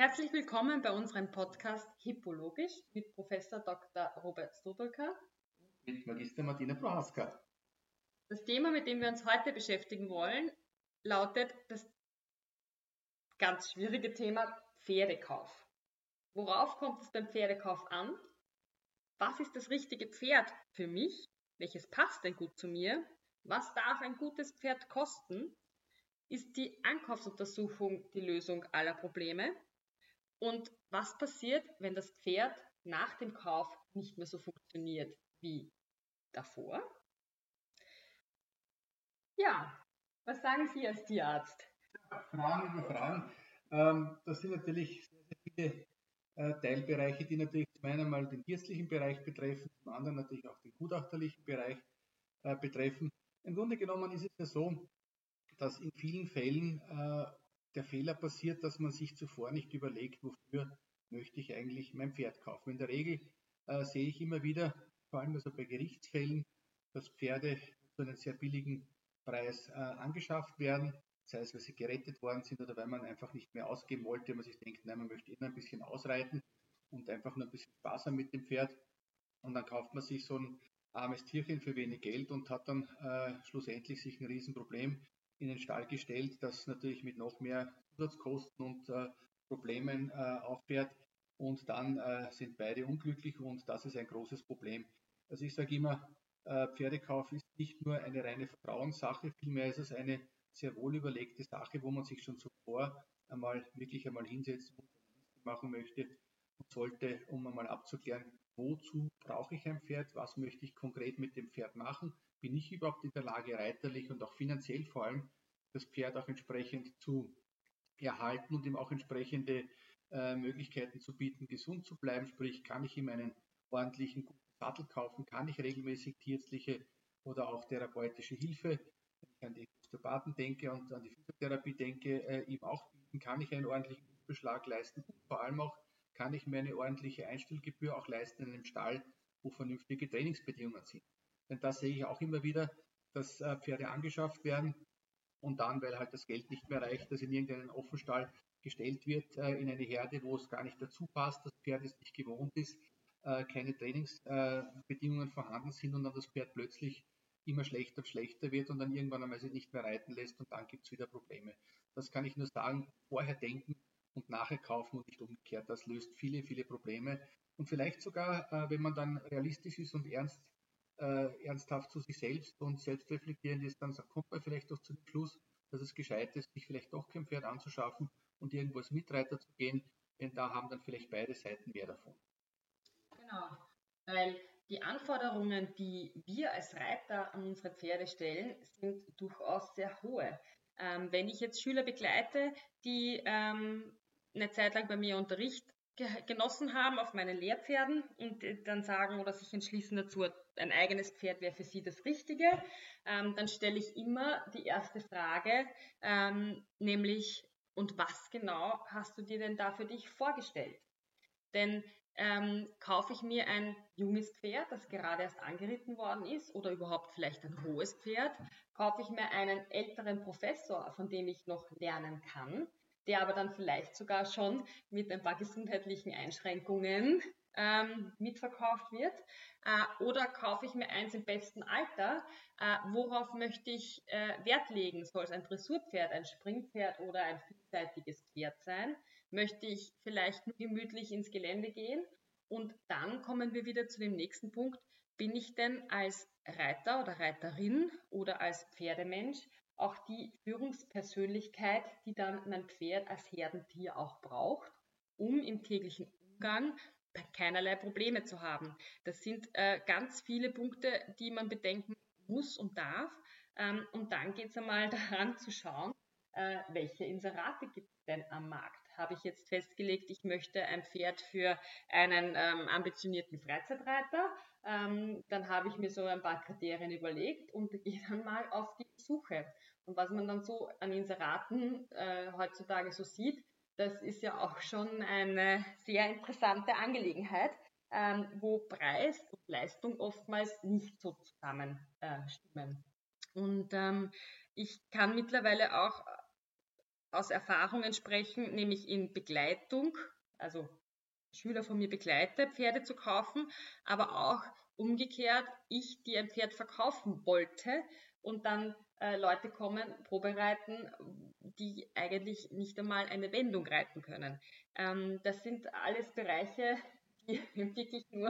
Herzlich willkommen bei unserem Podcast Hippologisch mit Professor Dr. Robert Stodolka. Mit Magister Martina Prohaska. Das Thema, mit dem wir uns heute beschäftigen wollen, lautet das ganz schwierige Thema Pferdekauf. Worauf kommt es beim Pferdekauf an? Was ist das richtige Pferd für mich? Welches passt denn gut zu mir? Was darf ein gutes Pferd kosten? Ist die Ankaufsuntersuchung die Lösung aller Probleme? Und was passiert, wenn das Pferd nach dem Kauf nicht mehr so funktioniert wie davor? Ja, was sagen Sie als Tierarzt? Fragen über Fragen. Das sind natürlich sehr, sehr viele Teilbereiche, die natürlich zum einen mal den tierärztlichen Bereich betreffen, zum anderen natürlich auch den gutachterlichen Bereich betreffen. Im Grunde genommen ist es ja so, dass in vielen Fällen der Fehler passiert, dass man sich zuvor nicht überlegt, wofür möchte ich eigentlich mein Pferd kaufen. In der Regel sehe ich immer wieder, vor allem also bei Gerichtsfällen, dass Pferde zu einem sehr billigen Preis angeschafft werden, sei es, weil sie gerettet worden sind oder weil man einfach nicht mehr ausgeben wollte, man sich denkt, nein, man möchte immer ein bisschen ausreiten und einfach nur ein bisschen Spaß haben mit dem Pferd. Und dann kauft man sich so ein armes Tierchen für wenig Geld und hat dann schlussendlich sich ein Riesenproblem in den Stall gestellt, das natürlich mit noch mehr Zusatzkosten und Problemen auffährt. Und dann sind beide unglücklich und das ist ein großes Problem. Also ich sage immer, Pferdekauf ist nicht nur eine reine Vertrauenssache, vielmehr ist es eine sehr wohl überlegte Sache, wo man sich schon zuvor wirklich einmal hinsetzt und machen möchte und sollte, um einmal abzuklären, wozu brauche ich ein Pferd, was möchte ich konkret mit dem Pferd machen, bin ich überhaupt in der Lage, reiterlich und auch finanziell vor allem das Pferd auch entsprechend zu erhalten und ihm auch entsprechende Möglichkeiten zu bieten, gesund zu bleiben, sprich kann ich ihm einen ordentlichen guten Sattel kaufen, kann ich regelmäßig tierärztliche oder auch therapeutische Hilfe, wenn ich an die Osteopathen denke und an die Physiotherapie denke, ihm auch bieten, kann ich einen ordentlichen Beschlag leisten und vor allem auch kann ich mir eine ordentliche Einstellgebühr auch leisten in einem Stall, wo vernünftige Trainingsbedingungen sind. Denn das sehe ich auch immer wieder, dass Pferde angeschafft werden und dann, weil halt das Geld nicht mehr reicht, dass in irgendeinen Offenstall gestellt wird, in eine Herde, wo es gar nicht dazu passt, das Pferd es nicht gewohnt ist, keine Trainingsbedingungen vorhanden sind und dann das Pferd plötzlich immer schlechter und schlechter wird und dann irgendwann einmal sich nicht mehr reiten lässt und dann gibt es wieder Probleme. Das kann ich nur sagen, vorher denken und nachher kaufen und nicht umgekehrt. Das löst viele, viele Probleme. Und vielleicht sogar, wenn man dann realistisch ist und ernsthaft zu sich selbst und selbstreflektierend ist, dann kommt man vielleicht doch zu dem Schluss, dass es gescheit ist, sich vielleicht doch kein Pferd anzuschaffen und irgendwo als Mitreiter zu gehen, denn da haben dann vielleicht beide Seiten mehr davon. Genau, weil die Anforderungen, die wir als Reiter an unsere Pferde stellen, sind durchaus sehr hohe. Wenn ich jetzt Schüler begleite, die eine Zeit lang bei mir Unterricht genossen haben auf meinen Lehrpferden und dann sagen oder sich entschließen dazu, ein eigenes Pferd wäre für sie das Richtige, dann stelle ich immer die erste Frage, nämlich, und was genau hast du dir denn da für dich vorgestellt? Denn kaufe ich mir ein junges Pferd, das gerade erst angeritten worden ist, oder überhaupt vielleicht ein hohes Pferd, kaufe ich mir einen älteren Professor, von dem ich noch lernen kann, der aber dann vielleicht sogar schon mit ein paar gesundheitlichen Einschränkungen mitverkauft wird, oder kaufe ich mir eins im besten Alter, worauf möchte ich Wert legen? Soll es ein Dressurpferd, ein Springpferd oder ein vielseitiges Pferd sein? Möchte ich vielleicht nur gemütlich ins Gelände gehen? Und dann kommen wir wieder zu dem nächsten Punkt. Bin ich denn als Reiter oder Reiterin oder als Pferdemensch auch die Führungspersönlichkeit, die dann mein Pferd als Herdentier auch braucht, um im täglichen Umgang keinerlei Probleme zu haben? Das sind ganz viele Punkte, die man bedenken muss und darf. Und dann geht es einmal daran zu schauen, welche Inserate gibt es denn am Markt? Habe ich jetzt festgelegt, ich möchte ein Pferd für einen ambitionierten Freizeitreiter, dann habe ich mir so ein paar Kriterien überlegt und gehe dann mal auf die Suche. Und was man dann so an Inseraten heutzutage so sieht, das ist ja auch schon eine sehr interessante Angelegenheit, wo Preis und Leistung oftmals nicht so zusammenstimmen. Und ich kann mittlerweile auch aus Erfahrungen sprechen, nämlich in Begleitung, also Schüler von mir begleite, Pferde zu kaufen, aber auch umgekehrt, ich, die ein Pferd verkaufen wollte und dann Leute kommen, Probereiten, die eigentlich nicht einmal eine Wendung reiten können. Das sind alles Bereiche, die wirklich nur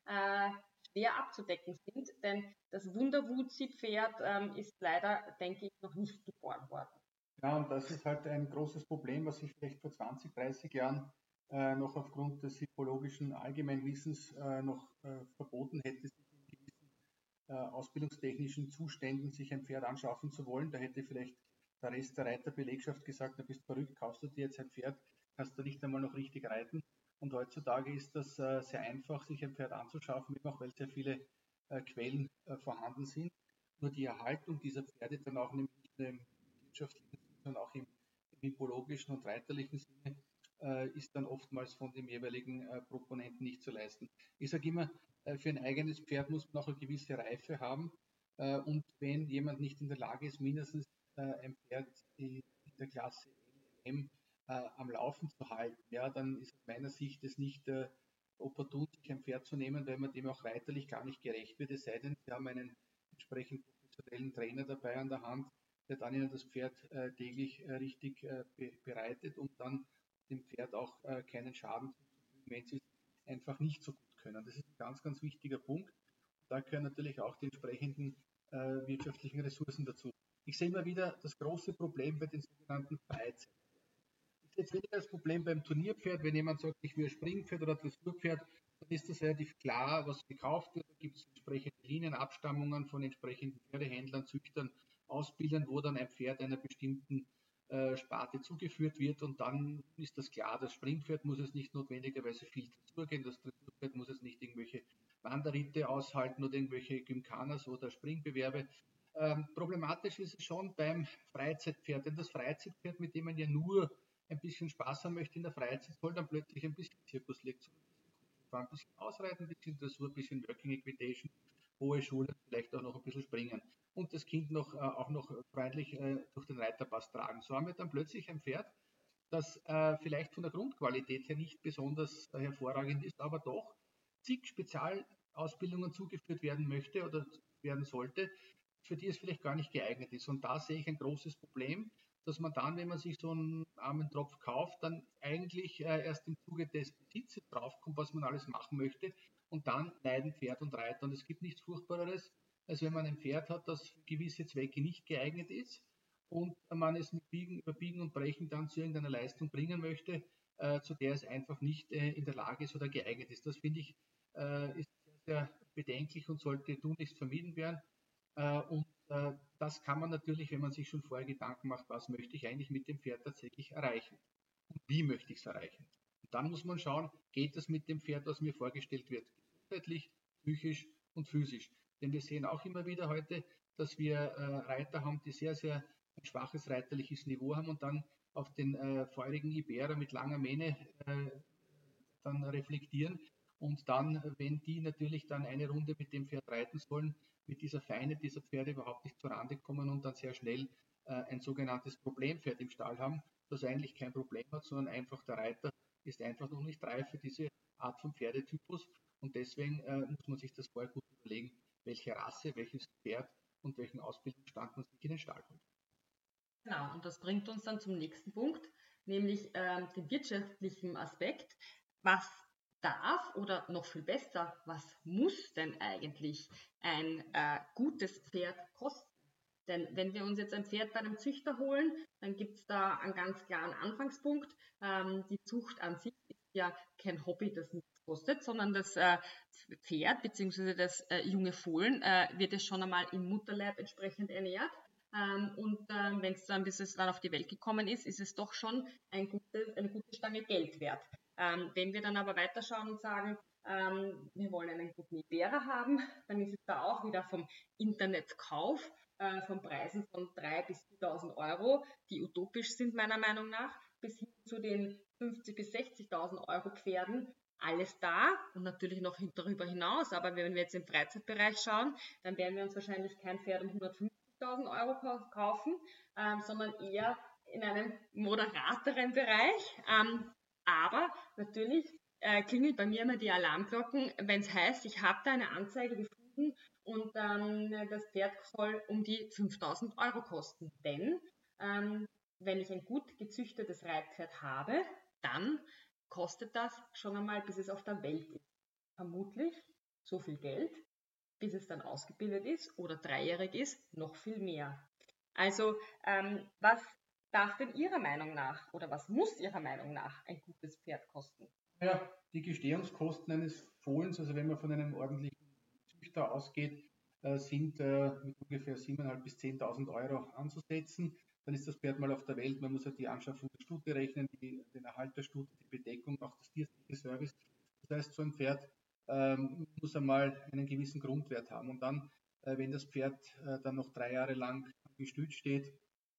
schwer abzudecken sind, denn das Wunderwuzi-Pferd ist leider, denke ich, noch nicht geboren worden. Ja, und das ist halt ein großes Problem, was sich vielleicht vor 20, 30 Jahren noch aufgrund des hippologischen Allgemeinwissens noch verboten hätte, sich in gewissen ausbildungstechnischen Zuständen sich ein Pferd anschaffen zu wollen. Da hätte vielleicht der Rest der Reiterbelegschaft gesagt, du bist verrückt, kaufst du dir jetzt ein Pferd, kannst du nicht einmal noch richtig reiten. Und heutzutage ist das sehr einfach, sich ein Pferd anzuschaffen, auch weil sehr viele Quellen vorhanden sind. Nur die Erhaltung dieser Pferde dann auch nämlich im wirtschaftlichen, sondern auch im hippologischen und reiterlichen Sinne ist dann oftmals von dem jeweiligen Proponenten nicht zu leisten. Ich sage immer, für ein eigenes Pferd muss man auch eine gewisse Reife haben. Und wenn jemand nicht in der Lage ist, mindestens ein Pferd in der Klasse LM am Laufen zu halten, ja, dann ist aus meiner Sicht es nicht opportun, sich ein Pferd zu nehmen, weil man dem auch reiterlich gar nicht gerecht wird. Es sei denn, Sie haben einen entsprechend professionellen Trainer dabei an der Hand, der dann Ihnen das Pferd täglich richtig bereitet, um dann dem Pferd auch keinen Schaden zuzufügen, wenn Sie es einfach nicht so gut können. Das ist ein ganz, ganz wichtiger Punkt. Da gehören natürlich auch die entsprechenden wirtschaftlichen Ressourcen dazu. Ich sehe immer wieder das große Problem bei den sogenannten Freizeit. Ich sehe jetzt weniger das Problem beim Turnierpferd, wenn jemand sagt, ich will ein Springpferd oder Dressurpferd, dann ist das relativ klar, was gekauft wird. Da gibt es entsprechende Linienabstammungen von entsprechenden Pferdehändlern, Züchtern, Ausbildern, wo dann ein Pferd einer bestimmten Sparte zugeführt wird und dann ist das klar, das Springpferd muss es nicht notwendigerweise viel Dressur gehen, das Dressurpferd muss es nicht irgendwelche Wanderritte aushalten oder irgendwelche Gymkhanas oder Springbewerbe. Problematisch ist es schon beim Freizeitpferd, denn das Freizeitpferd, mit dem man ja nur ein bisschen Spaß haben möchte in der Freizeit, soll dann plötzlich ein bisschen Zirkuslektion, ein bisschen Ausreiten, ein bisschen Dressur, ein bisschen Working Equitation, hohe Schule, vielleicht auch noch ein bisschen springen und das Kind auch noch freundlich durch den Reiterpass tragen. So haben wir dann plötzlich ein Pferd, das vielleicht von der Grundqualität her nicht besonders hervorragend ist, aber doch zig Spezialausbildungen zugeführt werden möchte oder werden sollte, für die es vielleicht gar nicht geeignet ist. Und da sehe ich ein großes Problem, dass man dann, wenn man sich so einen armen Tropf kauft, dann eigentlich erst im Zuge des Besitzes draufkommt, was man alles machen möchte. Und dann leiden Pferd und Reiter. Und es gibt nichts Furchtbareres, als wenn man ein Pferd hat, das für gewisse Zwecke nicht geeignet ist und man es mit Biegen und Brechen dann zu irgendeiner Leistung bringen möchte, zu der es einfach nicht in der Lage ist oder geeignet ist. Das finde ich ist sehr, sehr bedenklich und sollte tunlichst vermieden werden. Und das kann man natürlich, wenn man sich schon vorher Gedanken macht, was möchte ich eigentlich mit dem Pferd tatsächlich erreichen und wie möchte ich es erreichen. Und dann muss man schauen, geht das mit dem Pferd, was mir vorgestellt wird, gesundheitlich, psychisch und physisch. Denn wir sehen auch immer wieder heute, dass wir Reiter haben, die sehr, sehr ein schwaches reiterliches Niveau haben und dann auf den feurigen Iberer mit langer Mähne dann reflektieren. Und dann, wenn die natürlich dann eine Runde mit dem Pferd reiten sollen, mit dieser Feinheit dieser Pferde überhaupt nicht zurande kommen und dann sehr schnell ein sogenanntes Problempferd im Stall haben, das eigentlich kein Problem hat, sondern einfach der Reiter ist einfach noch nicht reif für diese Art von Pferdetypus und deswegen muss man sich das vorher gut überlegen, welche Rasse, welches Pferd und welchen Ausbildungsstand man sich in den Stall holt. Genau, und das bringt uns dann zum nächsten Punkt, nämlich den wirtschaftlichen Aspekt. Was darf oder noch viel besser, was muss denn eigentlich ein gutes Pferd kosten? Denn wenn wir uns jetzt ein Pferd bei einem Züchter holen, dann gibt es da einen ganz klaren Anfangspunkt. Die Zucht an sich ist ja kein Hobby, das nichts kostet, sondern das Pferd bzw. das junge Fohlen wird es schon einmal im Mutterleib entsprechend ernährt. Und wenn es dann, bis es dann auf die Welt gekommen ist es doch schon eine gute Stange Geld wert. Wenn wir dann aber weiterschauen und sagen, wir wollen einen guten Iberer haben, dann ist es da auch wieder vom Internetkauf von Preisen von 3.000 bis 4.000 Euro, die utopisch sind meiner Meinung nach, bis hin zu den 50.000 bis 60.000 Euro Pferden, alles da und natürlich noch darüber hinaus. Aber wenn wir jetzt im Freizeitbereich schauen, dann werden wir uns wahrscheinlich kein Pferd um 150.000 Euro kaufen, sondern eher in einem moderateren Bereich. Aber natürlich klingelt bei mir immer die Alarmglocken, wenn es heißt, ich habe da eine Anzeige gefunden und das Pferd soll um die 5.000 Euro kosten. Denn wenn ich ein gut gezüchtetes Reitpferd habe, dann kostet das schon einmal, bis es auf der Welt ist. Vermutlich so viel Geld, bis es dann ausgebildet ist oder dreijährig ist, noch viel mehr. Also was darf denn Ihrer Meinung nach oder was muss Ihrer Meinung nach ein gutes Pferd kosten? Ja, die Gestehungskosten eines Fohlens, also wenn man von einem ordentlichen Züchter ausgeht, sind mit ungefähr 7.500 bis 10.000 Euro anzusetzen. Dann ist das Pferd mal auf der Welt. Man muss ja die Anschaffung der Stute rechnen, den Erhalt der Stute, die Bedeckung, auch das tierärztliche Service. Das heißt, so ein Pferd muss einmal einen gewissen Grundwert haben. Und dann, wenn das Pferd dann noch 3 Jahre lang am Gestüt steht,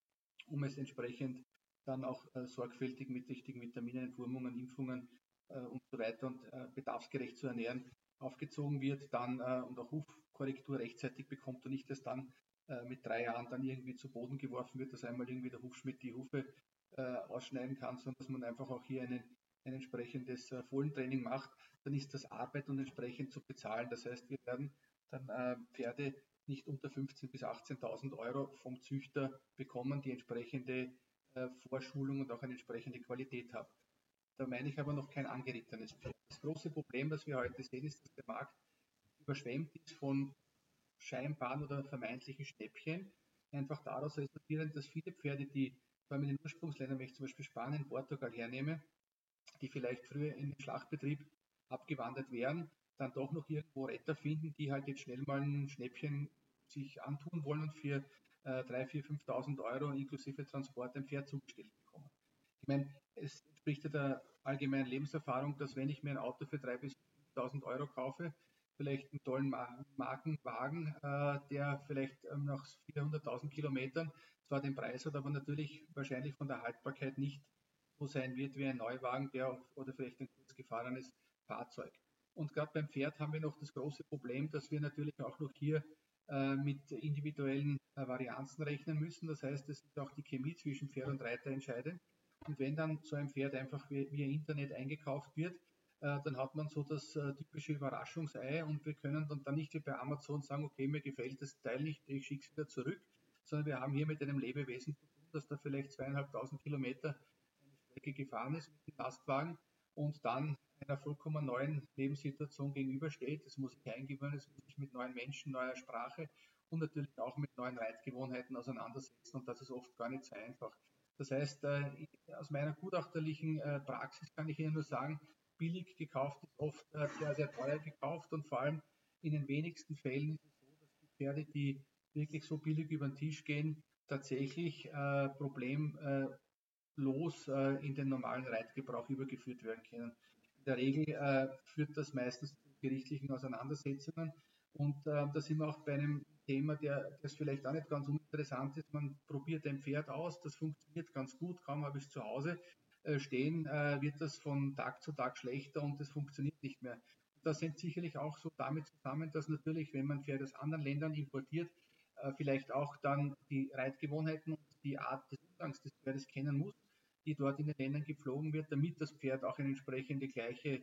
um es entsprechend dann auch sorgfältig mit richtigen Vitaminen, Entwurmungen, Impfungen und so weiter und bedarfsgerecht zu ernähren, aufgezogen wird, dann und auch Hufkorrektur rechtzeitig bekommt und nicht erst dann mit 3 Jahren dann irgendwie zu Boden geworfen wird, dass einmal irgendwie der Hufschmied die Hufe ausschneiden kann, sondern dass man einfach auch hier ein entsprechendes Fohlentraining macht, dann ist das Arbeit und entsprechend zu bezahlen. Das heißt, wir werden dann Pferde nicht unter 15.000 bis 18.000 Euro vom Züchter bekommen, die entsprechende Vorschulung und auch eine entsprechende Qualität haben. Da meine ich aber noch kein angerittenes Pferd. Das große Problem, das wir heute sehen, ist, dass der Markt überschwemmt ist von scheinbaren oder vermeintlichen Schnäppchen. Einfach daraus resultierend, dass viele Pferde, die vor allem in den Ursprungsländern, wenn ich zum Beispiel Spanien, Portugal hernehme, die vielleicht früher in den Schlachtbetrieb abgewandert wären, dann doch noch irgendwo Retter finden, die halt jetzt schnell mal ein Schnäppchen sich antun wollen und für 3.000, 4.000, 5.000 Euro inklusive Transport ein Pferd zugestellt bekommen. Ich meine, es entspricht ja der allgemeinen Lebenserfahrung, dass wenn ich mir ein Auto für 3.000 bis 5.000 Euro kaufe, vielleicht einen tollen Markenwagen, der vielleicht nach 400.000 Kilometern zwar den Preis hat, aber natürlich wahrscheinlich von der Haltbarkeit nicht so sein wird wie ein Neuwagen, oder vielleicht ein kurz gefahrenes Fahrzeug. Und gerade beim Pferd haben wir noch das große Problem, dass wir natürlich auch noch hier mit individuellen Varianzen rechnen müssen. Das heißt, es ist auch die Chemie zwischen Pferd und Reiter entscheidend. Und wenn dann so ein Pferd einfach via Internet eingekauft wird, dann hat man so das typische Überraschungsei und wir können dann nicht wie bei Amazon sagen, okay, mir gefällt das Teil nicht, ich schicke es wieder zurück, sondern wir haben hier mit einem Lebewesen zu tun, das da vielleicht 2.500 Kilometer eine Strecke gefahren ist mit dem Lastwagen und dann einer vollkommen neuen Lebenssituation gegenübersteht. Das muss sich eingewöhnen, das muss sich mit neuen Menschen, neuer Sprache und natürlich auch mit neuen Reitgewohnheiten auseinandersetzen und das ist oft gar nicht so einfach. Das heißt, aus meiner gutachterlichen Praxis kann ich Ihnen nur sagen, billig gekauft ist oft sehr, sehr teuer gekauft und vor allem in den wenigsten Fällen ist es so, dass die Pferde, die wirklich so billig über den Tisch gehen, tatsächlich problemlos in den normalen Reitgebrauch übergeführt werden können. In der Regel führt das meistens zu gerichtlichen Auseinandersetzungen und da sind wir auch bei einem Thema, das vielleicht auch nicht ganz uninteressant ist. Man probiert ein Pferd aus, das funktioniert ganz gut, kaum habe ich es zu Hause stehen, wird das von Tag zu Tag schlechter und es funktioniert nicht mehr. Das hängt sicherlich auch so damit zusammen, dass natürlich, wenn man Pferde aus anderen Ländern importiert, vielleicht auch dann die Reitgewohnheiten und die Art des Umgangs des Pferdes kennen muss, die dort in den Ländern gepflogen wird, damit das Pferd auch eine entsprechende gleiche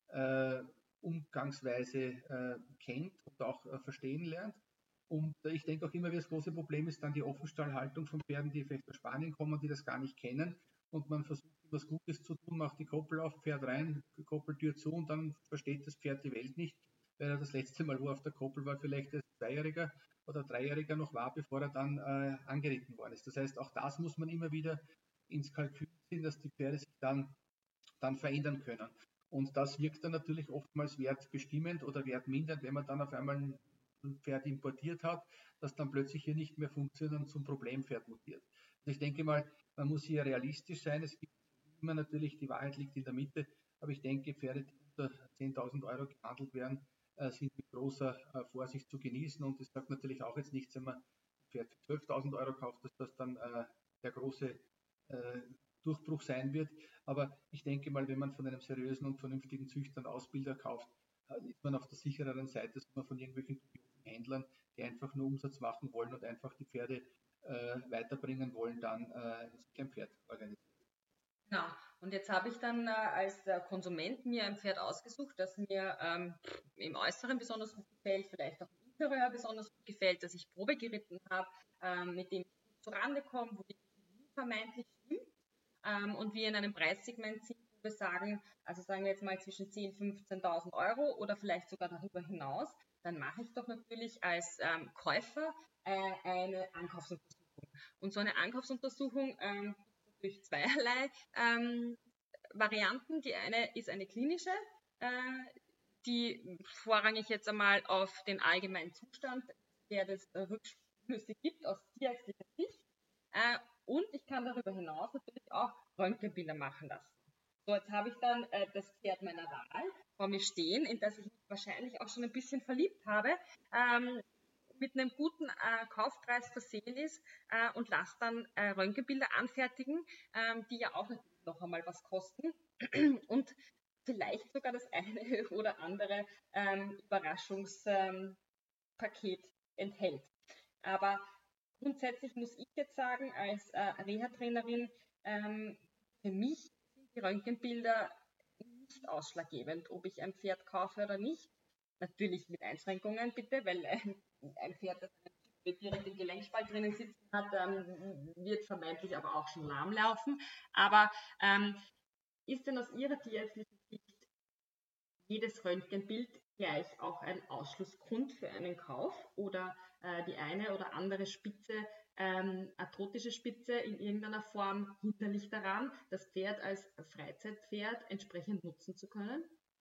Umgangsweise kennt und auch verstehen lernt. Und ich denke auch immer, wie das große Problem ist dann die Offenstallhaltung von Pferden, die vielleicht aus Spanien kommen, die das gar nicht kennen. Und man versucht, was Gutes zu tun, macht die Koppel auf, Pferd rein, Koppeltür zu und dann versteht das Pferd die Welt nicht, weil er das letzte Mal, wo er auf der Koppel war, vielleicht als Zweijähriger oder Dreijähriger noch war, bevor er dann angeritten worden ist. Das heißt, auch das muss man immer wieder ins Kalkül ziehen, dass die Pferde sich dann verändern können. Und das wirkt dann natürlich oftmals wertbestimmend oder wertmindernd, wenn man dann auf einmal ein Pferd importiert hat, das dann plötzlich hier nicht mehr funktioniert und zum Problempferd mutiert. Also ich denke mal, man muss hier realistisch sein. Es gibt immer natürlich, die Wahrheit liegt in der Mitte, aber ich denke, Pferde, die unter 10.000 Euro gehandelt werden, sind mit großer Vorsicht zu genießen. Und das sagt natürlich auch jetzt nichts, wenn man ein Pferd für 12.000 Euro kauft, dass das dann der große Durchbruch sein wird. Aber ich denke mal, wenn man von einem seriösen und vernünftigen Züchter und Ausbilder kauft, ist man auf der sichereren Seite, als man von irgendwelchen Händlern, die einfach nur Umsatz machen wollen und einfach die Pferde weiterbringen wollen, dann sich ein Pferd organisieren. Genau. Und jetzt habe ich dann als Konsument mir ein Pferd ausgesucht, das mir im Äußeren besonders gut gefällt, vielleicht auch im Interieur besonders gut gefällt, das ich Probe geritten habe, mit dem ich gut zurande komme, wo die Chemie vermeintlich stimmt und wir in einem Preissegment sind, wo wir sagen, also sagen wir jetzt mal zwischen 10.000 und 15.000 Euro oder vielleicht sogar darüber hinaus, dann mache ich doch natürlich als Käufer eine Ankaufsuntersuchung. Und so eine Ankaufsuntersuchung durch zweierlei Varianten. Die eine ist eine klinische, die vorrangig jetzt einmal auf den allgemeinen Zustand, der das Rückschlüsse gibt aus tierärztlicher Sicht. Und ich kann darüber hinaus natürlich auch Röntgenbilder machen lassen. So, jetzt habe ich dann das Pferd meiner Wahl vor mir stehen, in das ich mich wahrscheinlich auch schon ein bisschen verliebt habe, mit einem guten Kaufpreis versehen ist und lasse dann Röntgenbilder anfertigen, die ja auch natürlich noch einmal was kosten und vielleicht sogar das eine oder andere Überraschungspaket enthält. Aber grundsätzlich muss ich jetzt sagen, als Reha-Trainerin, für mich sind die Röntgenbilder nicht ausschlaggebend, ob ich ein Pferd kaufe oder nicht. Natürlich mit Einschränkungen bitte, weil ein Pferd, das direkt im Gelenkspalt drinnen sitzen hat, wird vermeintlich aber auch schon lahm laufen. Aber ist denn aus Ihrer tierärztlichen Sicht jedes Röntgenbild gleich auch ein Ausschlussgrund für einen Kauf oder die eine oder andere Spitze, arthrotische Spitze in irgendeiner Form hinderlich daran, das Pferd als Freizeitpferd entsprechend nutzen zu können?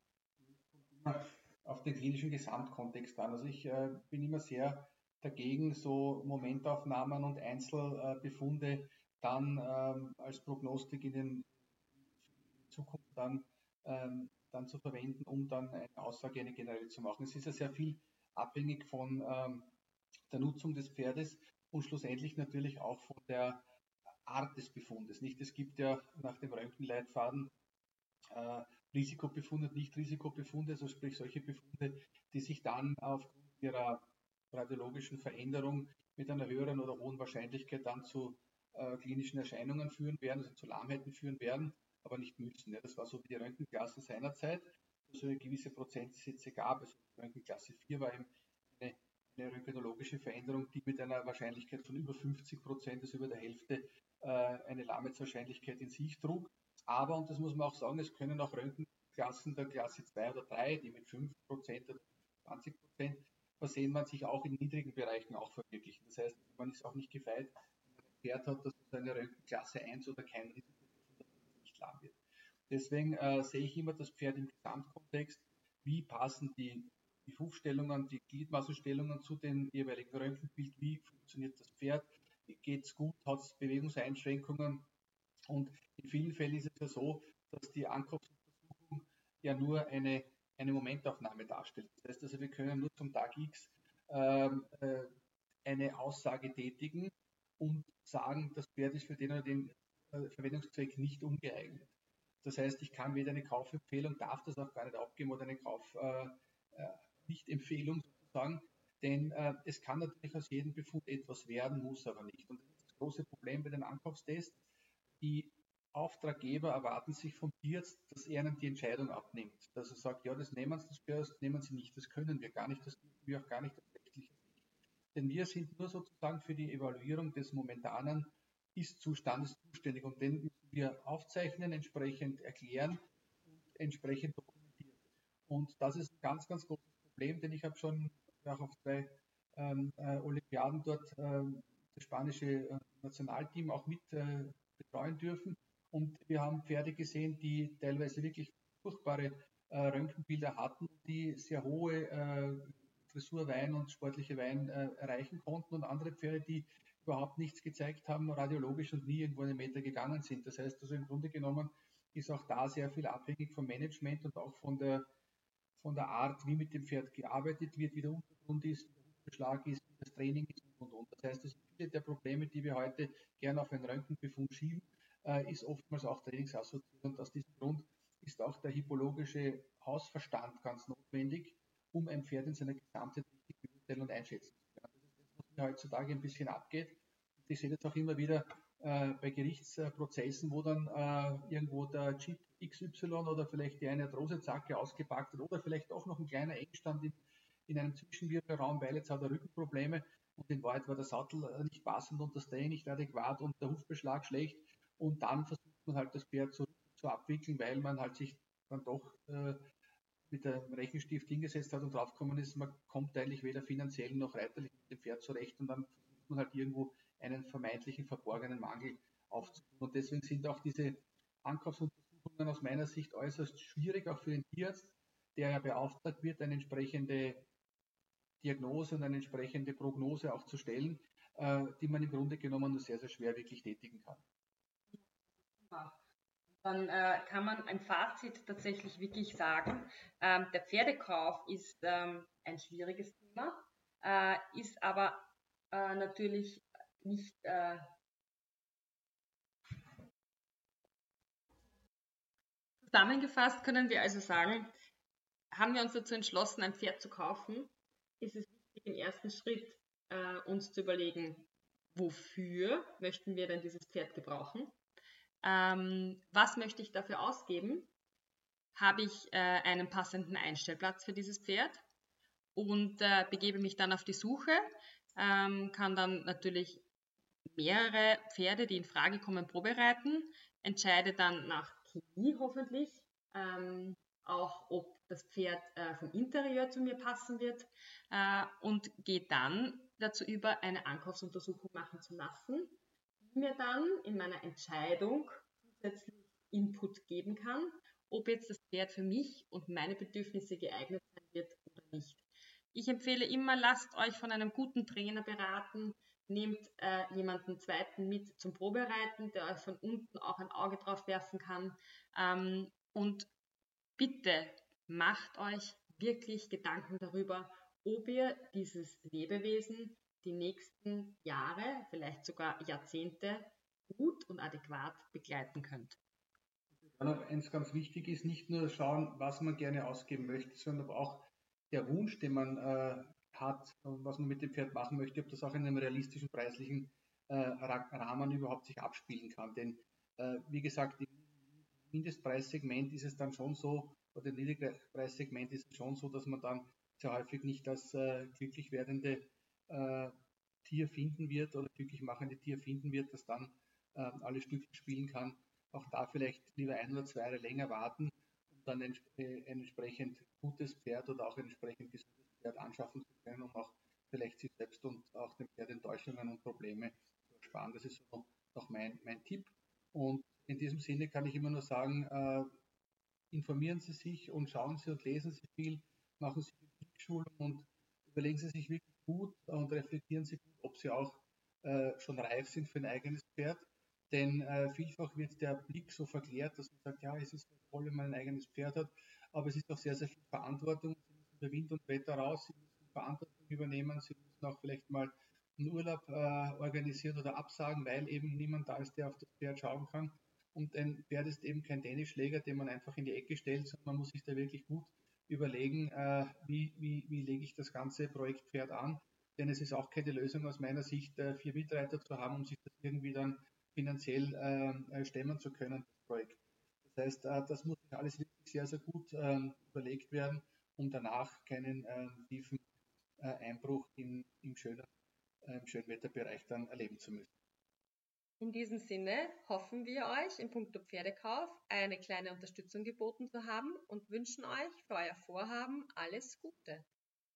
Auf den klinischen Gesamtkontext an. Also ich bin immer sehr dagegen, so Momentaufnahmen und Einzelbefunde dann als Prognostik in den Zukunft dann zu verwenden, um dann eine Aussage, eine generell zu machen. Es ist ja sehr viel abhängig von der Nutzung des Pferdes und schlussendlich natürlich auch von der Art des Befundes. Nicht? Es gibt ja nach dem Röntgenleitfaden Risikobefunde und Nicht-Risikobefunde, also sprich solche Befunde, die sich dann aufgrund ihrer radiologischen Veränderung mit einer höheren oder hohen Wahrscheinlichkeit dann zu klinischen Erscheinungen führen werden, also zu Lahmheiten führen werden, aber nicht müssen. Ja. Das war so wie die Röntgenklasse seinerzeit, wo es eine gewisse Prozentsätze gab. Also Röntgenklasse 4 war eben eine röntgenologische Veränderung, die mit einer Wahrscheinlichkeit von über 50%, also über der Hälfte, eine Lahmheitswahrscheinlichkeit in sich trug. Aber, und das muss man auch sagen, es können auch Röntgenklassen der Klasse 2 oder 3, die mit 5% oder 20% versehen, man sich auch in niedrigen Bereichen auch verwirklichen. Das heißt, man ist auch nicht gefeit, wenn man ein Pferd hat, dass es eine Röntgenklasse 1 oder kein Risiko nicht lahm wird. Deswegen sehe ich immer das Pferd im Gesamtkontext. Wie passen die Hufstellungen, die Gliedmassenstellungen zu den jeweiligen Röntgenbild? Wie funktioniert das Pferd? Geht es gut? Hat es Bewegungseinschränkungen? Und in vielen Fällen ist es ja so, dass die Ankaufsuntersuchung ja nur eine Momentaufnahme darstellt. Das heißt also, wir können nur zum Tag X eine Aussage tätigen und sagen, das Pferd ist für den oder den Verwendungszweck nicht ungeeignet. Das heißt, ich kann weder eine Kaufempfehlung, darf das auch gar nicht abgeben oder eine Kauf-Nicht-Empfehlung sozusagen, denn es kann natürlich aus jedem Befund etwas werden, muss aber nicht. Und das ist das große Problem bei den Ankaufstests. Die Auftraggeber erwarten sich vom Tierarzt, dass er ihnen die Entscheidung abnimmt. Dass er sagt, ja, das nehmen Sie, das nehmen Sie nicht, das können wir gar nicht, das dürfen wir auch gar nicht aus rechtlicher Sicht. Denn wir sind nur sozusagen für die Evaluierung des momentanen Ist-Zustandes zuständig und den müssen wir aufzeichnen, entsprechend erklären und entsprechend dokumentieren. Und das ist ein ganz, ganz großes Problem, denn ich habe schon auch auf 2 Olympiaden dort das spanische Nationalteam auch mit betreuen dürfen. Und wir haben Pferde gesehen, die teilweise wirklich furchtbare Röntgenbilder hatten, die sehr hohe Dressurwein und sportliche Wein erreichen konnten und andere Pferde, die überhaupt nichts gezeigt haben, radiologisch und nie irgendwo einen Meter gegangen sind. Das heißt also im Grunde genommen ist auch da sehr viel abhängig vom Management und auch von der Art, wie mit dem Pferd gearbeitet wird, wie der Untergrund ist, wie der Beschlag ist, wie das Training ist und. Das heißt, dass viele der Probleme, die wir heute gerne auf einen Röntgenbefund schieben, ist oftmals auch trainingsassoziiert. Und aus diesem Grund ist auch der hippologische Hausverstand ganz notwendig, um ein Pferd in seiner Gesamtheit richtig beurteilen und einschätzen zu können. Das ist das, was mir heutzutage ein bisschen abgeht. Ich sehe das auch immer wieder bei Gerichtsprozessen, wo dann irgendwo der Jeep XY oder vielleicht die eine Arthrosezacke ausgepackt hat oder vielleicht auch noch ein kleiner Engstand in einem Zwischenwirbelraum, weil jetzt hat er Rückenprobleme und in Wahrheit war der Sattel nicht passend und das Stay nicht adäquat und der Hufbeschlag schlecht und dann versucht man halt das Pferd zu abwickeln, weil man halt sich dann doch mit dem Rechenstift hingesetzt hat und draufgekommen ist, man kommt eigentlich weder finanziell noch reiterlich mit dem Pferd zurecht und dann versucht man halt irgendwo einen vermeintlichen verborgenen Mangel aufzutun. Und deswegen sind auch diese Ankaufsuntersuchungen aus meiner Sicht äußerst schwierig, auch für den Tierarzt, der ja beauftragt wird, eine entsprechende Diagnose und eine entsprechende Prognose auch zu stellen, die man im Grunde genommen nur sehr, sehr schwer wirklich tätigen kann. Dann kann man ein Fazit tatsächlich wirklich sagen, der Pferdekauf ist ein schwieriges Thema, ist aber natürlich nicht zusammengefasst können wir also sagen, haben wir uns dazu entschlossen, ein Pferd zu kaufen, ist es wichtig, im ersten Schritt uns zu überlegen, wofür möchten wir denn dieses Pferd gebrauchen? Was möchte ich dafür ausgeben? Habe ich einen passenden Einstellplatz für dieses Pferd und begebe mich dann auf die Suche, kann dann natürlich mehrere Pferde, die in Frage kommen, probereiten, entscheide dann nach Chemie hoffentlich, auch ob das Pferd vom Interieur zu mir passen wird und gehe dann dazu über, eine Ankaufsuntersuchung machen zu lassen, die mir dann in meiner Entscheidung zusätzlich Input geben kann, ob jetzt das Pferd für mich und meine Bedürfnisse geeignet sein wird oder nicht. Ich empfehle immer, lasst euch von einem guten Trainer beraten, nehmt jemanden zweiten mit zum Probereiten, der euch von unten auch ein Auge drauf werfen kann. Und bitte macht euch wirklich Gedanken darüber, ob ihr dieses Lebewesen die nächsten Jahre, vielleicht sogar Jahrzehnte gut und adäquat begleiten könnt. Dann noch eins ganz wichtig ist, nicht nur schauen, was man gerne ausgeben möchte, sondern aber auch der Wunsch, den man hat, was man mit dem Pferd machen möchte, ob das auch in einem realistischen preislichen Rahmen überhaupt sich abspielen kann. Denn wie gesagt, im Mindestpreissegment ist es dann schon so, oder im Niedrigpreissegment ist es schon so, dass man dann sehr häufig nicht das glücklich werdende Tier finden wird oder glücklich machende Tier finden wird, das dann alle Stücke spielen kann. Auch da vielleicht lieber 1 oder 2 Jahre länger warten, um dann ein entsprechend gutes Pferd oder auch ein entsprechend gesundes Pferd anschaffen zu können, um auch vielleicht sich selbst und auch dem Pferd Enttäuschungen und Probleme zu ersparen. Das ist so noch mein Tipp. Und in diesem Sinne kann ich immer nur sagen, informieren Sie sich und schauen Sie und lesen Sie viel, machen Sie die Schulung und überlegen Sie sich wirklich gut und reflektieren Sie gut, ob Sie auch schon reif sind für ein eigenes Pferd. Denn vielfach wird der Blick so verklärt, dass man sagt, ja, es ist toll, wenn man ein eigenes Pferd hat, aber es ist auch sehr, sehr viel Verantwortung. Sie müssen bei Wind und Wetter raus, Sie müssen Verantwortung übernehmen, Sie müssen auch vielleicht mal einen Urlaub organisieren oder absagen, weil eben niemand da ist, der auf das Pferd schauen kann. Und ein Pferd ist eben kein Tennisschläger, den man einfach in die Ecke stellt, sondern man muss sich da wirklich gut überlegen, wie lege ich das ganze Projektpferd an. Denn es ist auch keine Lösung aus meiner Sicht, 4 Mitreiter zu haben, um sich das irgendwie dann finanziell stemmen zu können, das Projekt. Das heißt, das muss alles wirklich sehr, sehr gut überlegt werden, um danach keinen tiefen Einbruch im Schönwetterbereich dann erleben zu müssen. In diesem Sinne hoffen wir euch in puncto Pferdekauf eine kleine Unterstützung geboten zu haben und wünschen euch für euer Vorhaben alles Gute.